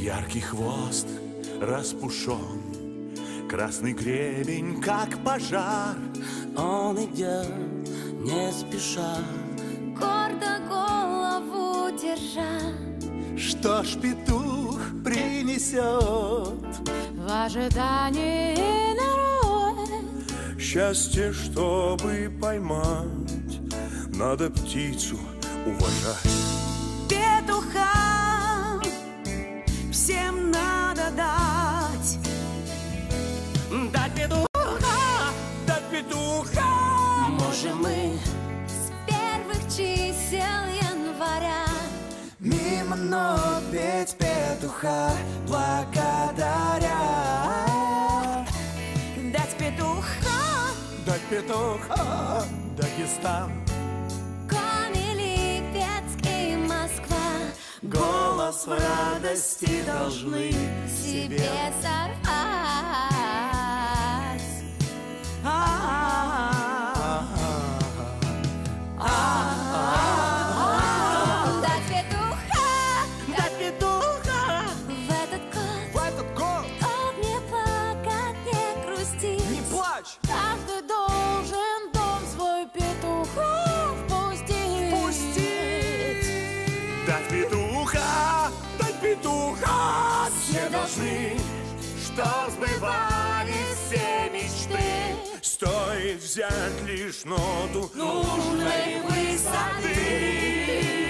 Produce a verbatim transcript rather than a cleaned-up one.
Яркий хвост распушен, красный гребень, как пожар. Он идет не спеша, гордо голову держа. Что ж петух принесет В ожидании народ? счастье, чтобы поймать, надо птицу уважать. Петуха всем надо дать. дать петуха, дать петуха. Можем мы с первых чисел января Мимо нот петь петуха благодаря. дать петуха, Дать петуха, Дагестан. Коми, Липецк и Москва Голос в радости должны себе сорвать. Дать петуха, дать петуха. в этот год, В этот год чтоб не плакать, не грустить. не плачь, Каждый должен дом свой петухов пустить. пустить. Дать петуха, дать петуха, все должны, Чтоб сбывались все мечты стоит взять лишь ноту нужной высоты.